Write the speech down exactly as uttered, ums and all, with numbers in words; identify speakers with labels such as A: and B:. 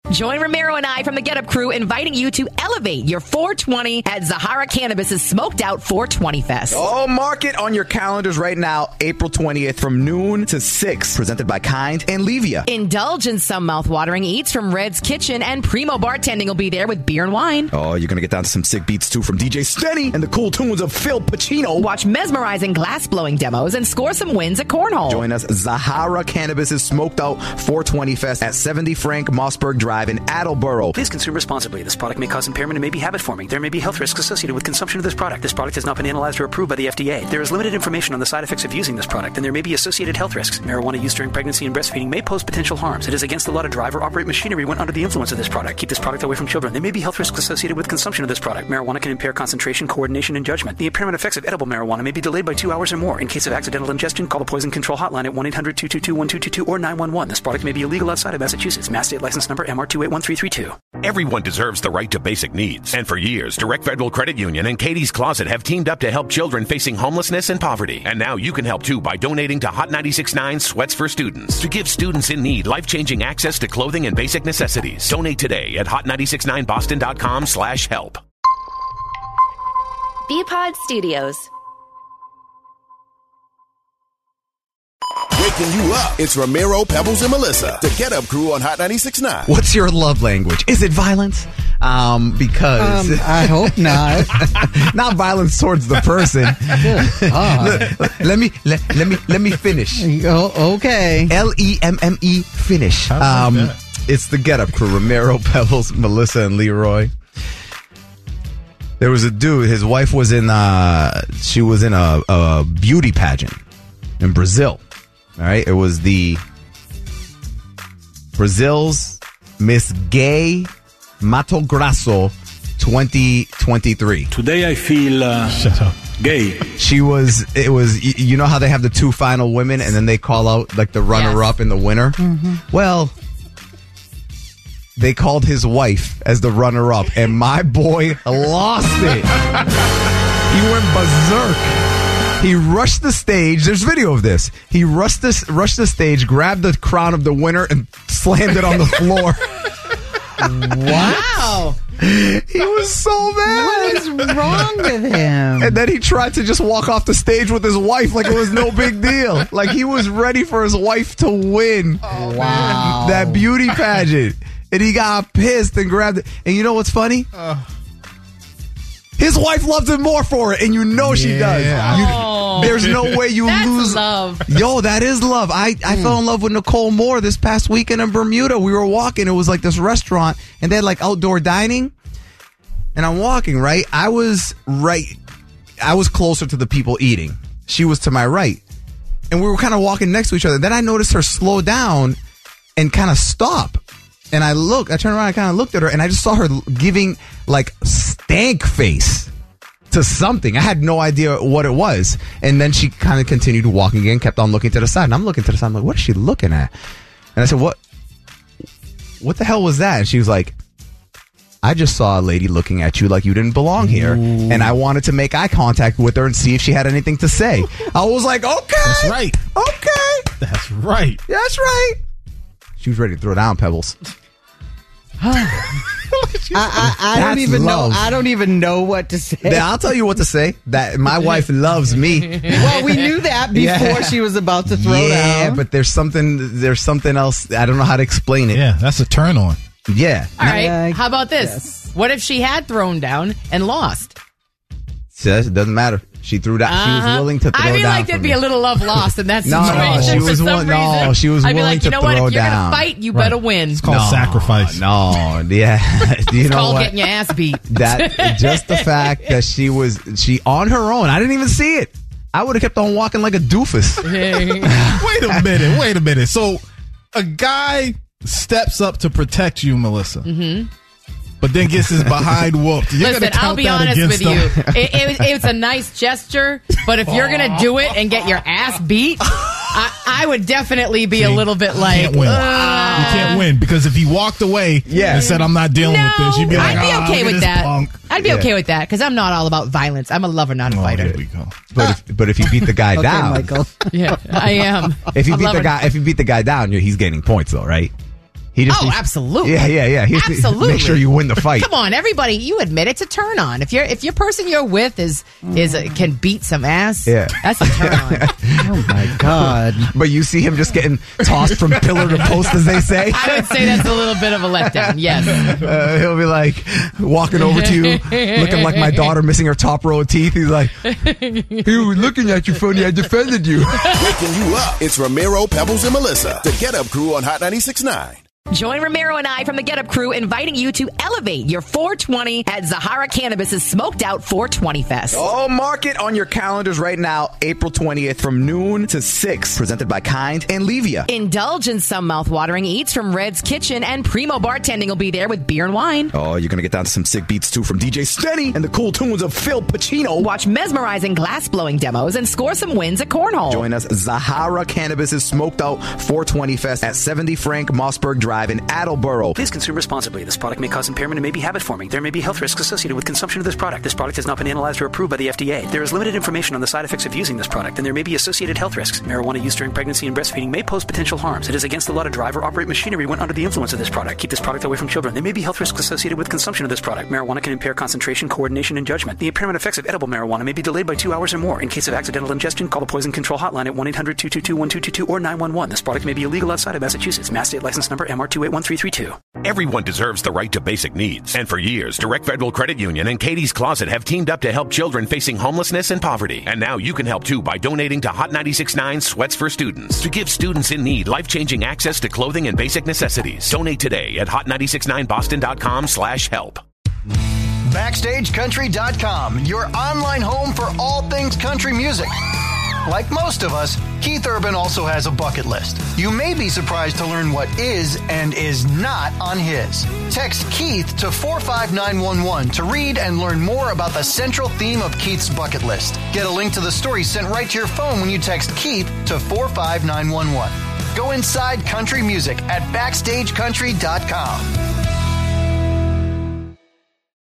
A: Join Romero and I from the Get Up crew inviting you to elevate your four twenty at Zahara Cannabis' Smoked Out four twenty Fest.
B: Oh, mark it on your calendars right now, April twentieth from noon to six. Presented by Kind and Levia.
A: Indulge in some mouth-watering eats from Red's Kitchen, and Primo Bartending will be there with beer and wine.
B: Oh, you're going to get down to some sick beats, too, from D J Stenny and the cool tunes of Phil Pacino.
A: Watch mesmerizing glass-blowing demos and score some wins at Cornhole.
B: Join us, Zahara Cannabis' Smoked Out four twenty Fest at seventy Frank Mossberg Drive in Attleboro.
C: Please consume responsibly. This product may cause impairment and may be habit-forming. There may be health risks associated with consumption of this product. This product has not been analyzed or approved by the F D A. There is limited information on the side effects of using this product, and there may be associated health risks. Marijuana use during pregnancy and breastfeeding may pose potential harms. It is against the law to drive or operate machinery when under the influence of this product. Keep this product away from children. There may be health risks associated with consumption of this product. Marijuana can impair concentration, coordination, and judgment. The impairment effects of edible marijuana may be delayed by two hours or more. In case of accidental ingestion, call the Poison Control Hotline at one eight hundred two two two one two two two or nine one one. This product may be illegal outside of Massachusetts. Mass state license number M R two eight one three three two.
D: Everyone deserves the right to basic needs. And for years, Direct Federal Credit Union and Katie's Closet have teamed up to help children facing homelessness and poverty. And now you can help too by donating to Hot ninety-six point nine Sweats for Students to give students in need life-changing access to clothing and basic necessities. Donate today at hot nine six nine boston dot com slash help.
E: B-Pod Studios.
F: Waking you up. It's Ramiro, Pebbles, and Melissa, the Get Up crew on Hot ninety-six point nine.
G: What's your love language? Is it violence? Um, because
H: um, I hope not.
G: Not violence towards the person. let, let me let, let me let me finish.
H: Oh, okay.
G: L E M M E finish. Um, like it's the Get Up crew. Ramiro, Pebbles, Melissa, and Leroy. There was a dude. His wife was in. Uh, she was in a, a beauty pageant in Brazil. All right, it was the Brazil's Miss Gay Mato Grosso twenty twenty-three.
I: Today I feel uh, Shut up. gay.
G: She was, it was, you know how they have the two final women and then they call out like the runner-up yes. and the winner? Mm-hmm. Well, they called his wife as the runner-up and my boy lost it. He went berserk. He rushed the stage. There's video of this. He rushed this, rushed the stage, grabbed the crown of the winner, and slammed it on the floor.
H: Wow.
G: He was so mad.
H: What is wrong with him?
G: And then he tried to just walk off the stage with his wife like it was no big deal. Like he was ready for his wife to win.
H: Oh, wow.
G: That beauty pageant. And he got pissed and grabbed it. And you know what's funny? Uh. His wife loves him more for it, and you know yeah. she does. You,
A: oh,
G: there's no way you
A: that's
G: lose.
A: Love.
G: Yo, that is love. I, I mm. fell in love with Nicole Moore this past weekend in Bermuda. We were walking. It was like this restaurant, and they had like outdoor dining. And I'm walking, right? I was right. I was closer to the people eating. She was to my right. And we were kind of walking next to each other. Then I noticed her slow down and kind of stop. And I looked, I turned around, I kind of looked at her, and I just saw her giving, like, stank face to something. I had no idea what it was. And then she kind of continued walking again, kept on looking to the side. And I'm looking to the side. I'm like, what is she looking at? And I said, what, what the hell was that? And she was like, I just saw a lady looking at you like you didn't belong here. Ooh. And I wanted to make eye contact with her and see if she had anything to say. I was like, okay.
J: That's right.
G: Okay.
J: That's right.
G: That's right. She was ready to throw down Pebbles.
H: I, I, I don't even love. know. I don't even know what to say.
G: Yeah, I'll tell you what to say. That my wife loves me.
H: Well, we knew that before yeah. she was about to throw
G: yeah,
H: down.
G: Yeah, but there's something. There's something else. I don't know how to explain it.
J: Yeah, that's a turn on.
G: Yeah.
A: All right.
H: Uh,
A: how about this?
H: Yes.
A: What if she had thrown down and lost?
G: Says it doesn't matter. She threw down. Uh-huh. She was willing to throw down.
A: I feel
G: down
A: like there'd be
G: me.
A: a little love lost in that
G: no,
A: situation.
G: no, she
A: for
G: was
A: some
G: willing. No,
A: reason.
G: she was
A: I'd be
G: willing
A: like,
G: to
A: you know
G: throw
A: what? If you're
G: down.
A: gonna fight, you
J: right.
A: better win.
J: It's called
G: no,
J: sacrifice.
G: No, yeah. you
A: it's
G: know
A: called
G: what?
A: getting your ass beat.
G: That just the fact that she was she on her own. I didn't even see it. I would have kept on walking like a doofus.
J: Wait a minute. Wait a minute. So a guy steps up to protect you, Melissa. Mm-hmm. But then gets his behind whooped. You're
A: Listen, I'll be honest with you. It, it, it's a nice gesture, but if you're going to do it and get your ass beat, I, I would definitely be See, a little bit like,
J: can't win.
A: Uh,
J: you can't win because if he walked away
G: yeah.
J: and said, I'm not dealing
A: no,
J: with this, you'd be like,
A: I'd be okay
J: oh,
A: with that.
J: Punk.
A: I'd be
G: yeah.
A: okay with that because I'm not all about violence. I'm a lover, not a
J: oh,
A: fighter.
J: There we go.
G: But if, but if you beat the guy
H: okay,
G: down,
H: Michael.
A: Yeah, I am.
G: If you
A: I'm
G: beat
A: loving.
G: the guy, if you beat the guy down, he's gaining points though, right? He just
A: oh,
G: needs-
A: absolutely.
G: Yeah, yeah, yeah. He just needs to
A: absolutely.
G: Make sure you win the fight.
A: Come on, everybody. You admit it's a turn on. If you're if your person you're with is is a, can beat some ass,
G: Yeah.
A: that's a turn on.
H: Oh my God!
G: But you see him just getting tossed from pillar to post, as they say.
A: I would say that's a little bit of a letdown. Yes.
G: Uh, he'll be like walking over to you, looking like my daughter missing her top row of teeth. He's like, "He was looking at you funny. I defended you."
F: Waking you up. It's Ramiro, Pebbles, and Melissa. The Get Up Crew on Hot ninety-six point nine.
E: Join Ramiro and I from the Get Up Crew, inviting you to elevate your four twenty at Zahara Cannabis' Smoked Out four twenty Fest.
B: Oh, mark it on your calendars right now, April twentieth from noon to six. Presented by Kind and Levia.
E: Indulge in some mouth-watering eats from Red's Kitchen, and Primo Bartending will be there with beer and wine.
B: Oh, you're going to get down to some sick beats, too, from D J Stenny and the cool tunes of Phil Pacino.
E: Watch mesmerizing glass-blowing demos and score some wins at Cornhole.
B: Join us, Zahara Cannabis' Smoked Out four twenty Fest at seventy Frank Mossberg Drive in Attleboro.
C: Please consume responsibly. This product may cause impairment and may be habit-forming. There may be health risks associated with consumption of this product. This product has not been analyzed or approved by the F D A. There is limited information on the side effects of using this product, and there may be associated health risks. Marijuana use during pregnancy and breastfeeding may pose potential harms. It is against the law to drive or operate machinery when under the influence of this product. Keep this product away from children. There may be health risks associated with consumption of this product. Marijuana can impair concentration, coordination, and judgment. The impairment effects of edible marijuana may be delayed by two hours or more. In case of accidental ingestion, call the poison control hotline at one eight hundred two two two one two two two or nine one one. This product may be illegal outside of Massachusetts. Mass state license number M R two eight one three three two.
D: Everyone deserves the right to basic needs. And for years, Direct Federal Credit Union and Katie's Closet have teamed up to help children facing homelessness and poverty. And now you can help too by donating to Hot ninety-six point nine Sweats for Students to give students in need life-changing access to clothing and basic necessities. Donate today at hot nine six nine boston dot com slash help.
K: Backstage Country dot com, your online home for all things country music. Like most of us, Keith Urban also has a bucket list. You may be surprised to learn what is and is not on his. Text Keith to four five nine one one to read and learn more about the central theme of Keith's bucket list. Get a link to the story sent right to your phone when you text Keith to four five nine one one. Go inside country music at backstage country dot com.